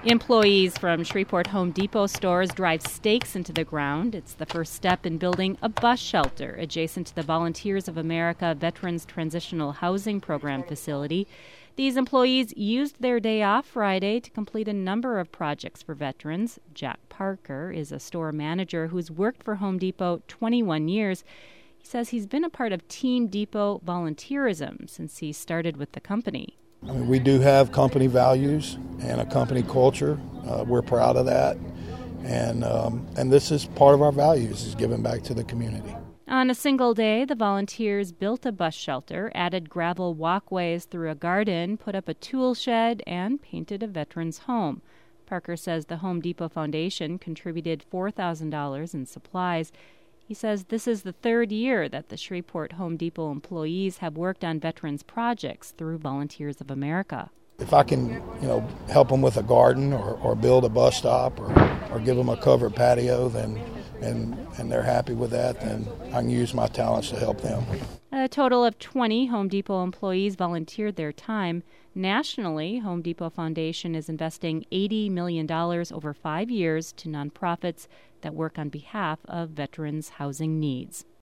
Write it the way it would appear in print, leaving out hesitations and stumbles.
Employees from Shreveport Home Depot stores drive stakes into the ground. It's the first step in building a bus shelter adjacent to the Volunteers of America Veterans Transitional Housing Program facility. These employees used their day off Friday to complete a number of projects for veterans. Jack Parker is a store manager who's worked for Home Depot 21 years. He says he's been a part of Team Depot volunteerism since he started with the company. I mean, we do have company values and a company culture. We're proud of that. And this is part of our values, is giving back to the community. On a single day, the volunteers built a bus shelter, added gravel walkways through a garden, put up a tool shed, and painted a veteran's home. Parker says the Home Depot Foundation contributed $4,000 in supplies. He says this is the third year that the Shreveport Home Depot employees have worked on veterans projects through Volunteers of America. If I can, help them with a garden or build a bus stop or give them a covered patio, and they're happy with that, then I can use my talents to help them. A total of 20 Home Depot employees volunteered their time. Nationally, Home Depot Foundation is investing $80 million over 5 years to nonprofits that work on behalf of veterans' housing needs.